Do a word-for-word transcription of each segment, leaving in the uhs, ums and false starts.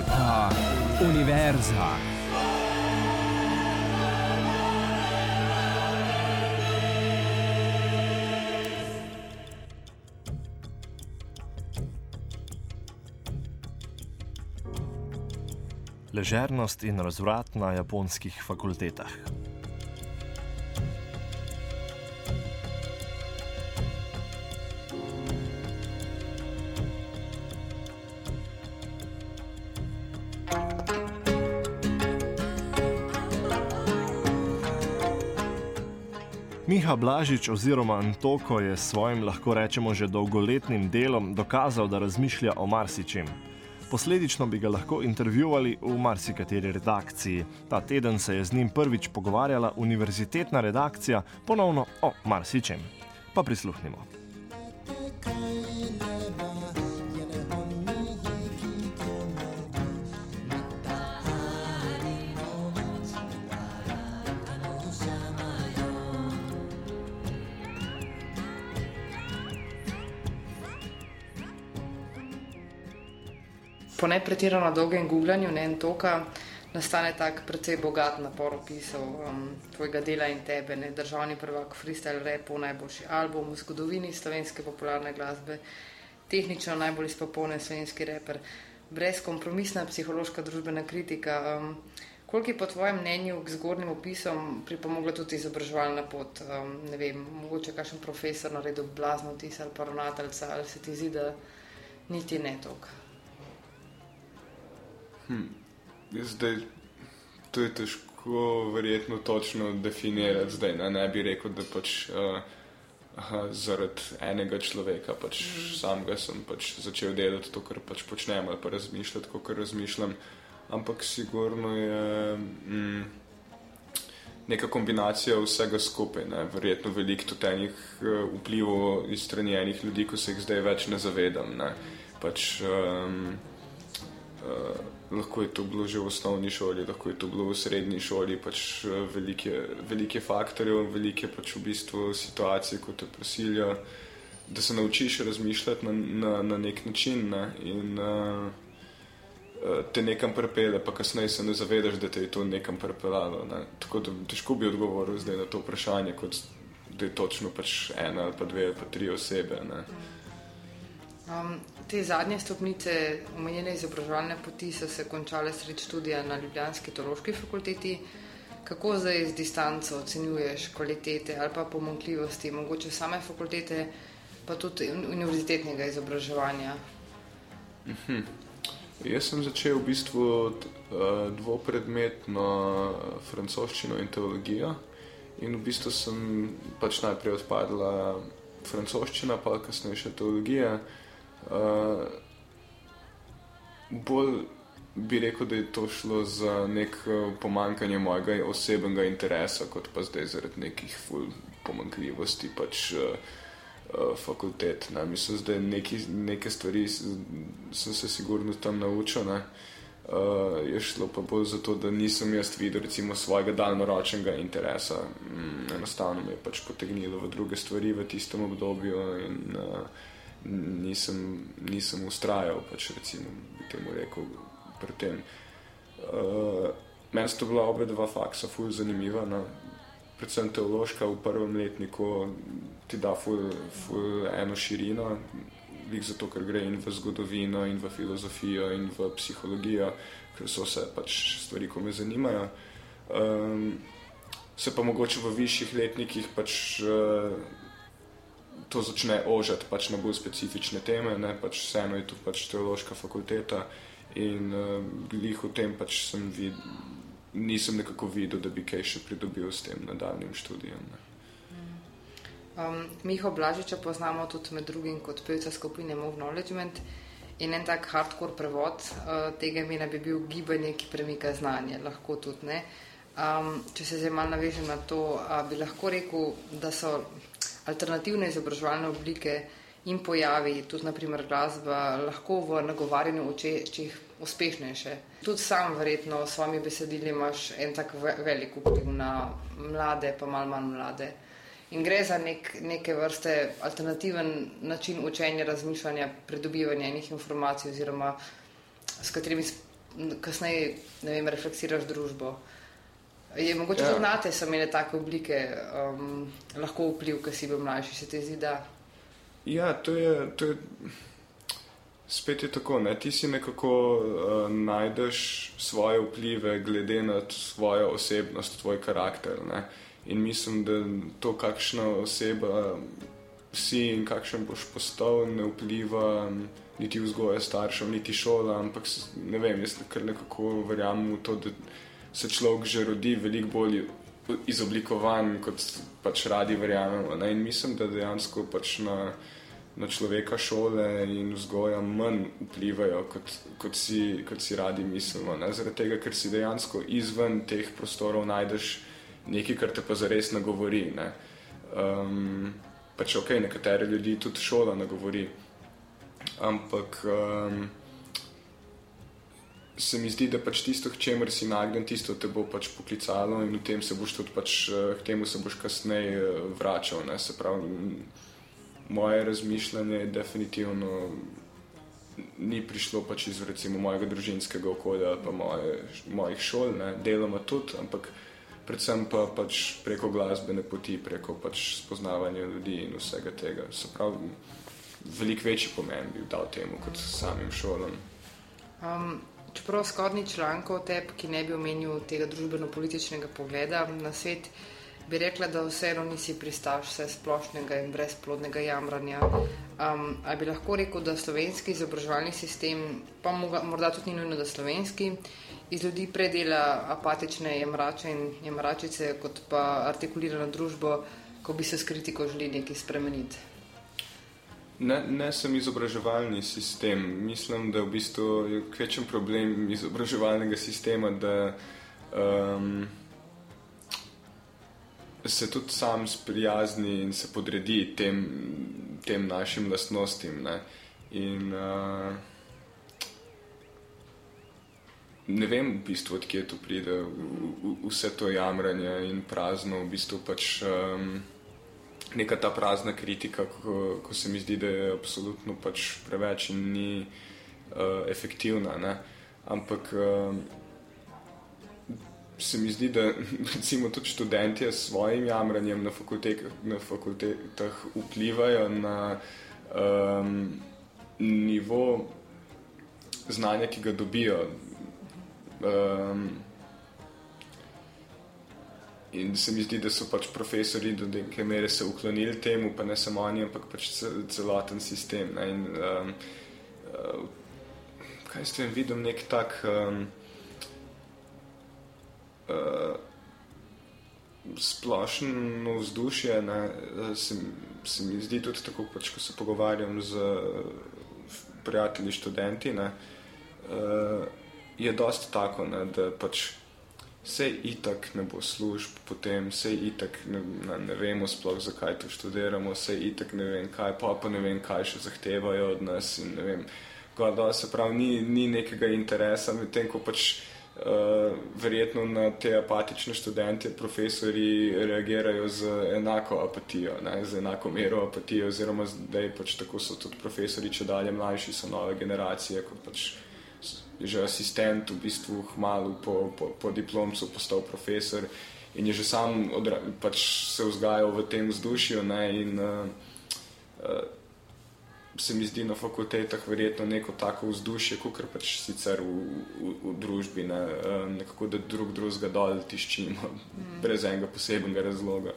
Ah, univerza. Ležernost in razvrat na japonskih fakultetah. Miha Blažič oziroma Antoko je s svojim, lahko rečemo, že dolgoletnim delom dokazal, da razmišlja o marsičem. Posledično bi ga lahko intervjuvali v marsikateri redakciji. Ta teden se je z njim prvič pogovarjala univerzitetna redakcija ponovno o marsičem. Pa prisluhnimo. Po nepretirano dolgem googlanju ne Antoka nastane tak precej bogat napor opisov um, tvojega dela in tebe, ne državni prvak freestyle rapu, najboljši album v zgodovini slovenske popularne glasbe, tehnično najbolj izpopolnjen slovenski reper, brezkompromisna psihološka družbena kritika. Um, koliko je po tvojem mnenju k zgornjim opisom pripomogla tudi izobraževalna pot? Um, ne vem, mogoče kakšen profesor naredil blazno vtis ali pa ravnateljca, ali se ti zdi, da niti ne toliko? Hmm. Zdaj, to je težko verjetno točno definirati zdaj, ne, ne bi rekel, da pač uh, aha, zaradi enega človeka pač mm. samega sem pač začel delati to, kar pač počnem ali pa razmišljati, ko kar razmišljam, ampak sigurno je mm, neka kombinacija vsega skupaj, ne, verjetno veliko tudi enih uh, vplivov iz strani enih ljudi, ko se jih zdaj več ne zavedam, ne, pač um, uh, lahko je to bilo že v osnovni šoli, lahko je to bilo v srednji šoli, pač velike, velike faktorjev, velike pač v bistvu situacije, ko te prisilja, da se naučiš razmišljati na, na, na nek način, ne, in uh, te nekam pripelje, pa kasneje se ne zavedaš, da te je to nekam pripeljalo, ne. Tako da težko bi odgovoril zdaj na to vprašanje, kot da je točno pač ena ali pa dve ali pa tri osebe, ne. Um, te zadnje stopnice omenjene izobraževalne poti so se končale sredi študija na ljubljanski teološki fakulteti. Kako zdaj z distanco ocenjuješ kvalitete ali pa pomanjkljivosti, mogoče same fakultete, pa tudi univerzitetnega izobraževanja? Mhm. Jaz sem začel v bistvu dvopredmetno francoščino in teologijo in v bistvu sem pač najprej odpadla francoščina, pa kasneje še teologija. Uh, bolj bi rekel, da je to šlo za nek pomanjkanje mojega osebnega interesa, kot pa zdaj zaradi nekih ful pomanjkljivosti pač uh, uh, fakultet. Ne. Mislim, zdaj neki, neke stvari sem se sigurno tam naučil, ne. Uh, je šlo pa bolj za to, da nisem jaz videl recimo svojega daljnoročnega interesa. Mm, enostavno me je pač potegnilo v druge stvari v tistem obdobju in uh, nisem, nisem ustrajal, pač recimo bi temu rekel pri tem. Uh, meni sta bila oba dva faksa ful zanimiva, no. Predvsem teološka v prvem letniku ti da ful, ful eno širino, lik zato, ker gre in v zgodovino, in v filozofijo, in v psihologijo, ker so vse pač stvari, ko me zanimajo. Um, se pa mogoče v višjih letnikih pač uh, to začne ožati pač na bolj specifične teme, ne, pač vseeno je tu pač teološka fakulteta in uh, glih v tem pač sem vid, nisem nekako videl, da bi kaj še pridobil s tem nadaljnjim študijem, ne. Um, Miho Blažiča poznamo tudi med drugim kot pevca skupine Move Knowledgement in en tak hardcore prevod uh, tega imena bi bil gibanje, ki premika znanje, lahko tudi, ne. Um, če se zdaj malo navežem na to, uh, bi lahko rekel, da so alternativne izobraževalne oblike in pojavi, tudi na primer glasba, lahko v nagovarjanju učečih uspešnejše. Tudi sam verjetno s svojimi besedili imaš en tak velik vpliv na mlade, pa malo manj mlade. In gre za nek, neke vrste alternativen način učenja, razmišljanja, pridobivanja enih informacij oziroma s katerimi kasneje, ne vem, refleksiraš družbo. Je mogoče Ja. tudi nate so imele take oblike um, lahko vpliv, ko si bil mlajši, se ti zdi, da? Ja, to je, to je spet je tako, ne? Ti si nekako uh, najdeš svoje vplive glede na svojo osebnost, tvoj karakter, ne? In mislim, da to, kakšna oseba si in kakšen boš postal, ne vpliva niti vzgoja staršev, niti šola, ampak ne vem, jaz kar nekako verjamem v to, da se človek že rodi veliko bolj izoblikovan, kot pač radi verjamemo, ne? In mislim, da dejansko pač na, na človeka šole in vzgoja manj vplivajo, kot, kot, si, kot si radi mislimo, ne? Zaradi tega, ker si dejansko izven teh prostorov najdeš nekaj, kar te pa zares nagovori, ne? Um, pač ok, nekatere ljudi tudi šola nagovori, ampak um, se mi zdi, da pač tisto, k čemer si nagnjen, tisto te bo pač poklicalo in v tem se boš tudi pač, k temu se boš kasneje vračal, ne? Se pravi, moje razmišljanje definitivno ni prišlo pač iz recimo mojega družinskega okolja ali pa moje, mojih šol, ne? Deloma tudi, ampak predvsem pa pač preko glasbene poti, preko pač spoznavanja ljudi in vsega tega. Se pravi, veliko večji pomen bi dal temu kot samim šolam. Um, čeprav skoraj ni člankov o tebi, ki ne bi omenil tega družbeno-političnega pogleda na svet, bi rekla, da vseeno nisi pristaš vse splošnega in brezplodnega jamranja. Um, a bi lahko rekel, da slovenski izobraževalni sistem, pa morda tudi ni nujno, da slovenski, iz ljudi predela apatične jamrače in jamračice, kot pa artikulirano družbo, ko bi se s kritiko želi nekaj spremeniti? Ne, ne sem izobraževalni sistem. Mislim, da v bistvu je kvečen problem izobraževalnega sistema, da um, se tudi sam sprijazni in se podredi tem, tem našim lastnostim, ne? In uh, ne vem v bistvu, od kje to pride, vse to jamranje in prazno, v bistvu pač um, neka ta prazna kritika, ko, ko se mi zdi, da je absolutno pač preveč in ni uh, efektivna, ne? Ampak uh, se mi zdi, da recimo tudi študentje s svojim jamranjem na fakultetah, na fakultetah vplivajo na um, nivo znanja, ki ga dobijo. Um, in se mi zdi, da so pač profesori do neke mere se uklonili temu, pa ne samo oni, ampak pač celoten sistem, ne? In um, uh, kaj s tem vidim, nek tak um, uh, splošno vzdušje, ne? Se, se mi zdi tudi tako, pač, ko se pogovarjam z prijatelji študenti, ne? Uh, je dosti tako, ne, da pač sej itak ne bo služb, potem sej itak ne, ne, ne vemo sploh, zakaj to študiramo, sej itak ne vem kaj, pa pa ne vem kaj še zahtevajo od nas in ne vem, godo, se pravi, ni, ni nekega interesa, medtem ko pač uh, verjetno na te apatične študente profesori reagirajo z enako apatijo, ne, z enako mero apatije, oziroma zdaj pač tako so tudi profesori, če dalje mlajši so nove generacije, kot pač je že asistent v bistvu hmalu po, po, po diplomcu postal profesor in je že sam odra, pač se vzgajal v tem vzdušju, ne, in uh, uh, se mi zdi na fakultetah verjetno neko tako vzdušje, kakor pač sicer v, v, v družbi, ne, uh, nekako da drug drugega dol tiščimo, mm. brez enega posebnega razloga.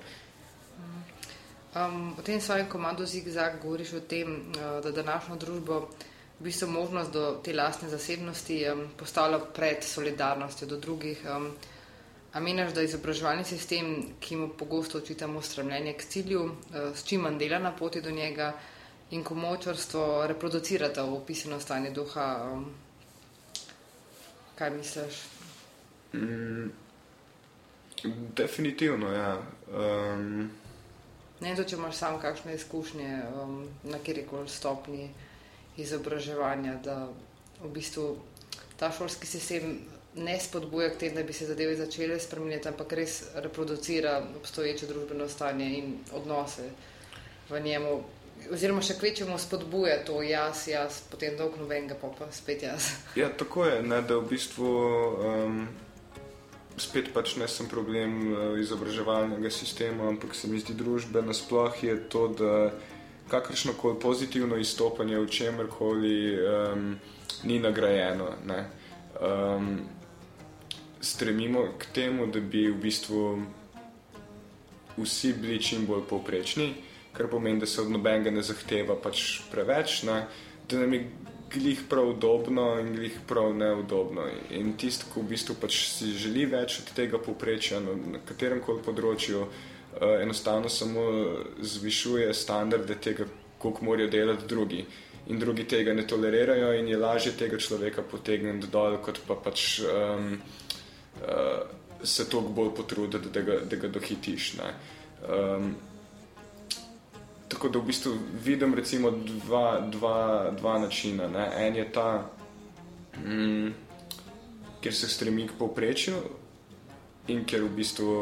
Um, v tem svojem komadu Zigzag govoriš o tem, uh, da današnjo družbo v bistvu možnost do te lastne zasebnosti um, postavlja pred solidarnostjo do drugih. Um, a meniš, da izobraževalni sistem, ki mu pogosto očitamo stremljenje k cilju, uh, s čim manj dela na poti do njega in komočarstvo reproducirata v opisano stanje duha? Um, kaj misliš? Mm, definitivno, ja. Um, ne to, če imaš sam kakšne izkušnje um, na kjerikoli stopni izobraževanja, da v bistvu ta šolski sistem ne spodbuja k tem, da bi se zadeve začele spremenjati, ampak res reproducira obstoječe družbeno stanje in odnose v njemu, oziroma še kvečemu spodbuja to jaz, jaz, potem dolg nobenega, pa pa spet jaz. Ja, tako je, ne, da v bistvu um, spet pač ne sem problem uh, izobraževalnega sistema, ampak se mi zdi družbe nasploh je to, da kakršnokoli pozitivno izstopanje v čemerkoli um, ni nagrajeno, ne. Um, stremimo k temu, da bi v bistvu vsi bili čim bolj povprečni, kar pomeni, da se od nobenega ne zahteva pač preveč, ne, da nam je glih prav udobno in glih prav neudobno. In tisto, ko v bistvu pač si želi več od tega povprečja na, na kateremkoli področju, uh, enostavno samo zvišuje standarde tega, koliko morajo delati drugi. In drugi tega ne tolerirajo in je lažje tega človeka potegniti dol, kot pa pač um, uh, se toliko bolj potruditi, da ga, da ga dohitiš, ne. Um, Tako da v bistvu vidim recimo dva, dva, dva načina. Ne. En je ta, mm, kjer se stremi k povprečju in kjer v bistvu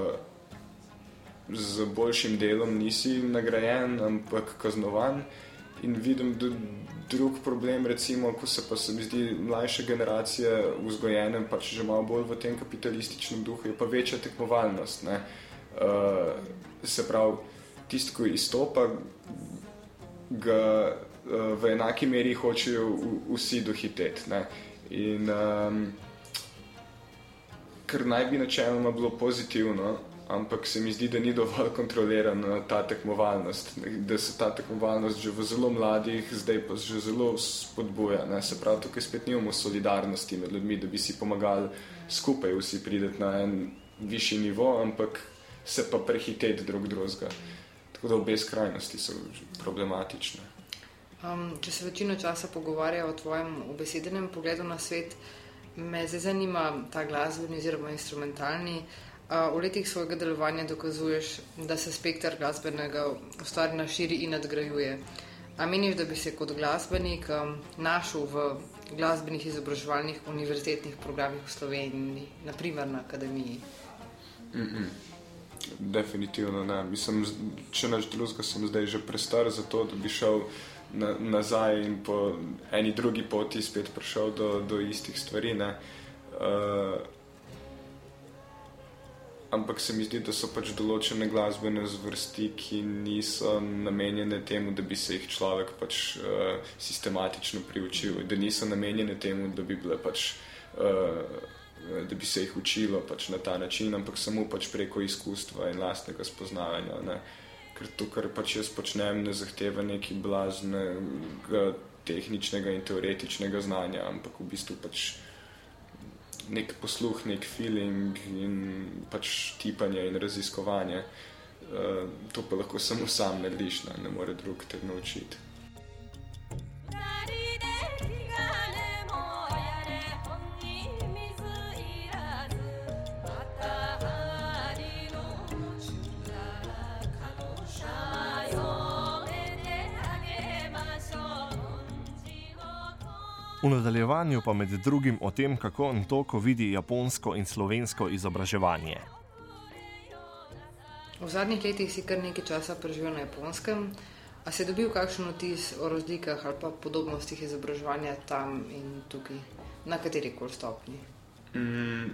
z boljšim delom nisi nagrajen, ampak kaznovan. In vidim drug problem, recimo, ko se pa se mi zdi mlajše generacije vzgojenem, pač že malo bolj v tem kapitalističnem duhu, je pa večja tekmovalnost. Ne. Uh, se pravi, tisto, ko izstopa, ga uh, v enaki meri hočejo vsi dohiteti. Ne. In um, kar naj bi načeloma bilo pozitivno, ampak se mi zdi, da ni dovolj kontrolirana ta tekmovalnost, da se ta tekmovalnost že v zelo mladih, zdaj pa že zelo spodbuja. Ne. Se pravi, tukaj spet nimamo solidarnosti med ljudmi, da bi si pomagali skupaj vsi prideti na en višji nivo, ampak se pa prehiteti drug drugega. Tako da obe skrajnosti so problematične. Um, če se večino časa pogovarja o tvojem ubesedenem pogledu na svet, me zdaj zanima ta glasbeni oziroma instrumentalni. Uh, v letih svojega delovanja dokazuješ, da se spektar glasbenega ustvarjanja širi in nadgrajuje. A meniš, da bi se kot glasbenik um, našel v glasbenih izobraževalnih univerzitetnih programih v Sloveniji, na primer na akademiji? Mm-mm. Definitivno ne. Mislim, če naš drugega sem zdaj že prestar za to, da bi šel na, nazaj in po eni drugi poti spet prišel do, do istih stvari. Ne. Uh, ampak se mi zdi, da so pač določene glasbene zvrsti, ki niso namenjene temu, da bi se jih človek pač uh, sistematično priučil, da niso namenjene temu, da bi bile pač uh, da bi se jih učilo pač na ta način, ampak samo pač preko izkustva in lastnega spoznavanja. Ne. Ker to, kar pač jaz počnem, ne zahteva nekaj blaznega tehničnega in teoretičnega znanja, ampak v bistvu pač nek posluh, nek feeling in pač tipanje in raziskovanje. Uh, to pa lahko samo sam narediš, ne, ne more drug te naučiti. V nadaljevanju pa med drugim o tem, kako Ntoko vidi japonsko in slovensko izobraževanje. V zadnjih letih si kar nekaj časa preživel na Japonskem, a si dobil kakšen vtis o razlikah ali pa podobnostih izobraževanja tam in tukaj, na katerikoli stopnji? Mm,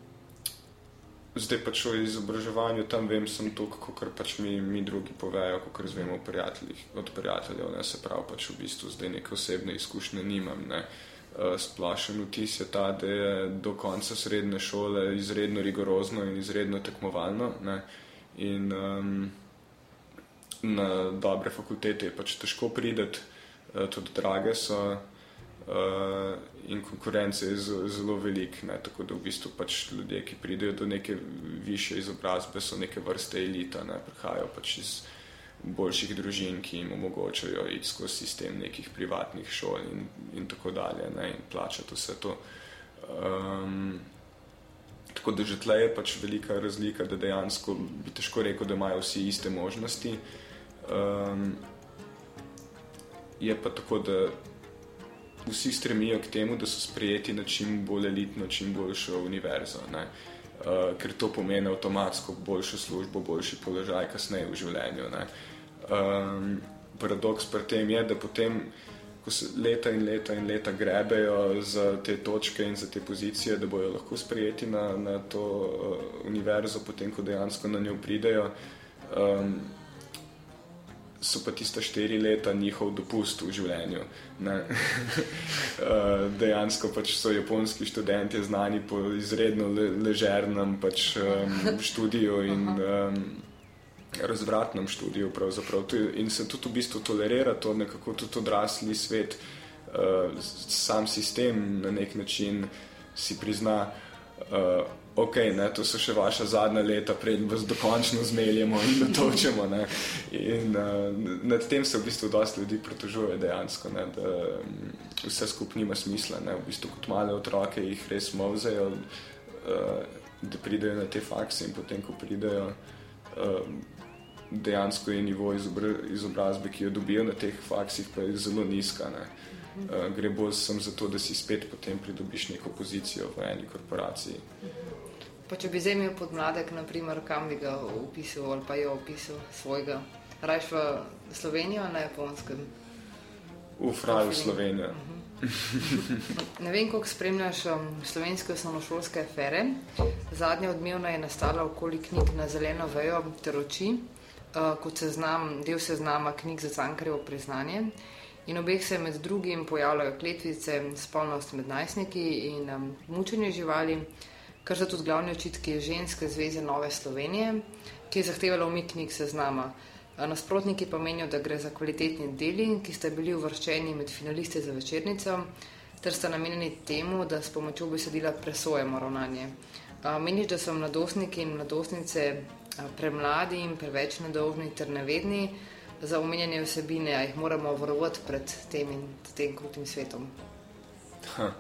zdaj pač o izobraževanju tam vem sem toliko, kakor pač mi, mi drugi povejo, kakor zvemo od prijateljev, ne, se pravi pač v bistvu zdaj neke osebne izkušnje nimam, ne. Splošen vtis je ta, da je do konca srednje šole izredno rigorozno in izredno tekmovalno, ne, in um, na dobre fakultete je pač težko prideti, tudi drage so, Uh, in konkurence je zelo, zelo velik, ne, tako da v bistvu pač ljudje, ki pridejo do neke višje izobrazbe, so neke vrste elita, ne, prihajajo pač iz boljših družin, ki jim omogočajo iti skozi sistem nekih privatnih šol in, in tako dalje, ne, in plačati vse to. Um, tako da že tle je pač velika razlika, da dejansko bi težko rekel, da imajo vsi iste možnosti. Um, je pa tako, da vsi stremijo k temu, da so sprejeti na čim bolj elitno, čim boljšo univerzo, ne. Uh, ker to pomeni avtomatsko boljšo službo, boljši položaj kasneje v življenju, ne. Um, paradoks pri tem je, da potem, ko se leta in leta in leta grebejo za te točke in za te pozicije, da bojo lahko sprejeti na, na to uh, univerzo, potem, ko dejansko na njo pridejo, um, so pa tista štiri leta njihov dopust v življenju. Ne? Dejansko pač so japonski študenti znani po izredno le, ležernem pač, um, študiju in um, razvratnem študiju pravzaprav. In se tudi v bistvu tolerira to nekako tudi odrasli svet, uh, sam sistem na nek način si prizna, uh, ok, ne, to so še vaša zadnja leta, preden vas dokončno zmeljemo in dotočemo. Ne. In uh, nad tem se v bistvu dosti ljudi pritožuje dejansko, ne, da um, vse skupaj nima smisla. Ne. V bistvu kot male otroke jih res molzejo, uh, da pridejo na te fakse in potem, ko pridejo, uh, dejansko je nivo izobrazbe, ki jo dobijo na teh faksih, pa je zelo nizka. Ne. Uh, gre bolj sem za to, da si spet potem pridobiš neko pozicijo v eni korporaciji. Pa če bi zemljal podmladek, naprimer, kam bi ga opisal ali pa jo opisal svojega? Rajš v Slovenijo ali na Japonskem? V Fraju Slovenijo. Uh-huh. Ne vem, koliko spremljaš um, slovenske osnovnošolske afere. Zadnja odmevna je nastala okoli knjig Na zeleno vejo ter oči, uh, kot seznam, del seznama knjig za Cankarjevo priznanje. In obeh se med drugim pojavljajo kletvice, spolnost med najstniki in um, mučenje živali, kar so tudi glavni očitki Ženske zveze Nove Slovenije, ki je zahtevala umik knjig seznama. Nasprotniki pa menijo, da gre za kvalitetni deli, ki sta bili uvrščeni med finaliste za večernico, ter sta namenjeni temu, da s pomočjo besedila presojamo ravnanje. Meniš, da so mladostniki in mladostnice premladi in preveč nedolžni ter nevedni za omenjanje vsebine, a jih moramo varovati pred tem in tem krutim svetom? Ha.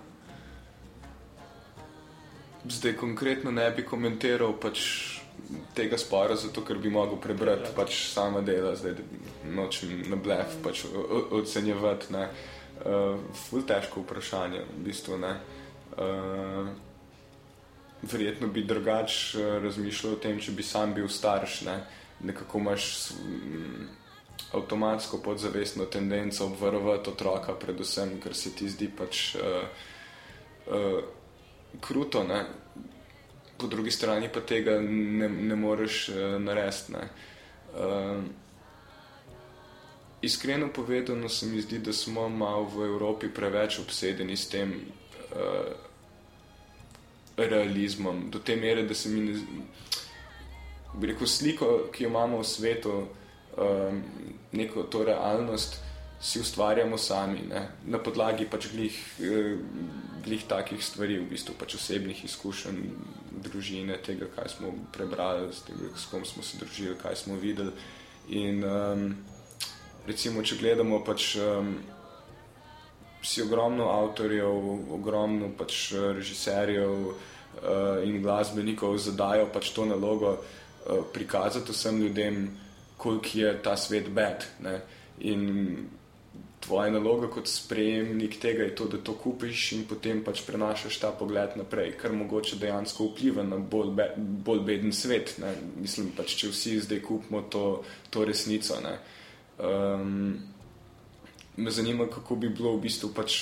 Zdaj konkretno ne bi komentiral pač tega spora, zato ker bi mogel prebrati pač sama dela, zdaj nočem na blef pač ocenjevati. Ne. Uh, ful težko vprašanje, v bistvu. Ne. Uh, verjetno bi drugač razmišljal o tem, če bi sam bil starš. Ne. Nekako imaš um, avtomatsko podzavestno tendenco obvarovati otroka, predvsem, ker se ti zdi pač uh, uh, kruto, ne. Po drugi strani pa tega ne, ne moreš uh, narediti. Ne. Uh, iskreno povedano se mi zdi, da smo malo v Evropi preveč obsedeni s tem uh, realizmom, do te mere, da se mi ne, bi rekel, sliko, ki jo imamo v svetu, uh, neko to realnost, si ustvarjamo sami, ne, na podlagi pač glih, glih takih stvari, v bistvu pač osebnih izkušenj, družine, tega, kaj smo prebrali, s tega, s kom smo se družili, kaj smo videli. In um, recimo, če gledamo pač um, si ogromno avtorjev, ogromno pač režiserjev uh, in glasbenikov zadajo pač to nalogo uh, prikazati vsem ljudem, koliko je ta svet bad, ne. In tvoja naloga kot sprejemnik tega je to, da to kupiš in potem pač prenašaš ta pogled naprej, kar mogoče dejansko vpliva na bolj, be, bolj beden svet. Ne. Mislim, pač, če vsi zdaj kupimo to, to resnico. Ne. Um, me zanima, kako bi bilo v bistvu pač,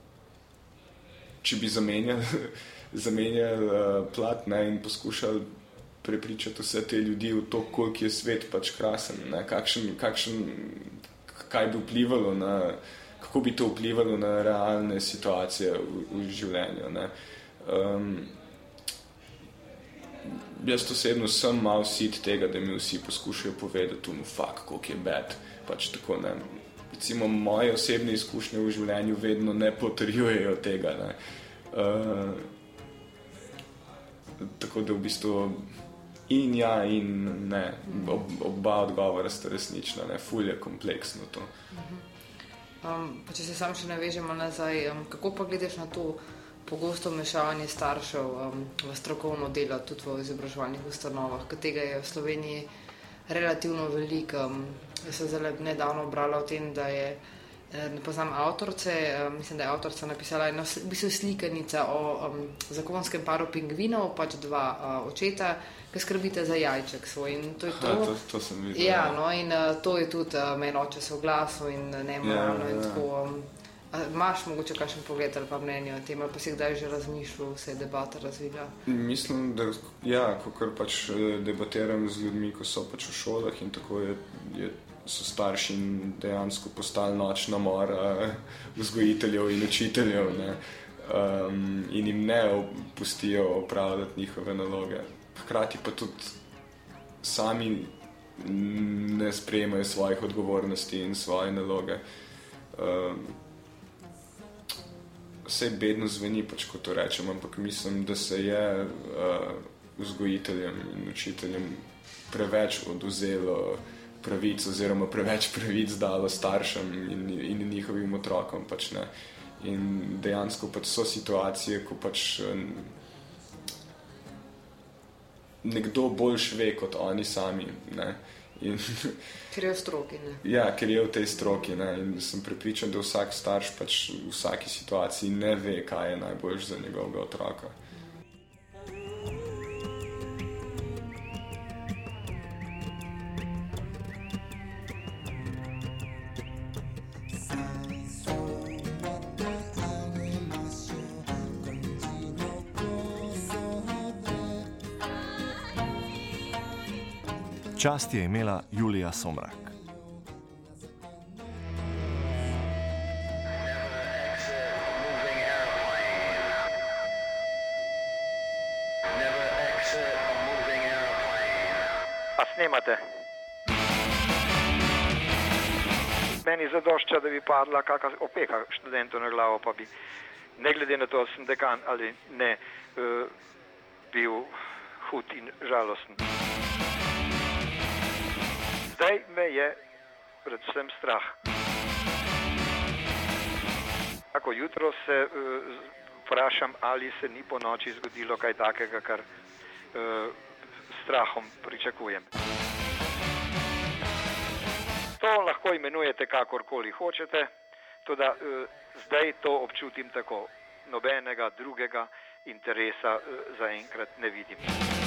če bi zamenjali, zamenjali uh, plat, ne, in poskušali prepričati vse te ljudi v to, koliko je svet pač krasen, ne, kakšen, kakšen kaj bi vplivalo na, kako bi to vplivalo na realne situacije v, v življenju. Ne. Um, jaz osebno sem malo sit tega, da mi vsi poskušajo povedati, no, fuck, koliko je bad. Pač tako, ne. Recimo, moje osebne izkušnje v življenju vedno ne potrjujejo tega. Ne. Uh, tako da v bistvu in ja, in ne, Ob, oba odgovora sta resnična, ne, ful je kompleksno to. Um, pa če se sam še navežemo nazaj, um, kako pa gledaš na to pogosto vmešavanje staršev um, v strokovno delo, tudi v izobraževalnih ustanovah, katerega je v Sloveniji relativno veliko. Um, jaz sem zelo nedavno brala o tem, da je ne poznam avtorice, mislim, da je avtorica napisala eno v bistvu slikanica o um, zakonskem paru pingvinov, pač dva uh, očeta, ki skrbite za jajček svoj. In to je to. Ha, to, to sem videl. Ja, no, in uh, to je tudi uh, meni oče se oglasil in nemoralno Ja, in ja. tako. Um, a imaš mogoče kakšen pogled ali pa mnenje o tem, ali pa si kdaj že razmišljal, se je debata razvila? Mislim, da ja, ko pač eh, debatiram z ljudmi, ko so pač v šolah in tako je, je so starši dejansko postali nočna mora vzgojiteljev in učiteljev, ne, um, in jim ne pustijo opravljati njihove naloge. Hkrati pa tudi sami ne sprejemajo svojih odgovornosti in svoje naloge. Um, vse bedno zveni, pač ko to rečem, ampak mislim, da se je uh, vzgojiteljem in učiteljem preveč oduzelo pravic oziroma preveč pravic dalo staršem in, in njihovim otrokom. Pač, ne. In dejansko pač so situacije, ko pač nekdo boljš ve kot oni sami. Ne. In, ker je v stroki, ne? Ja, ker je v tej stroki. Ne. In sem prepričan, da vsak starš pač v vsaki situaciji ne ve, kaj je najboljš za njegovega otroka. Čast je imela Julija Somrak. A snemate? Meni zadošča, da bi padla kakšna opeka študentov na glavo, pa bi, ne glede na to, ali sem dekan ali ne, uh, bil hud in žalosten. Zdaj me je predvsem strah. Tako jutro se uh, vprašam, ali se ni po noči zgodilo kaj takega, kar uh, strahom pričakujem. To lahko imenujete kakorkoli hočete, toda uh, zdaj to občutim tako. Nobenega drugega interesa uh, zaenkrat ne vidim.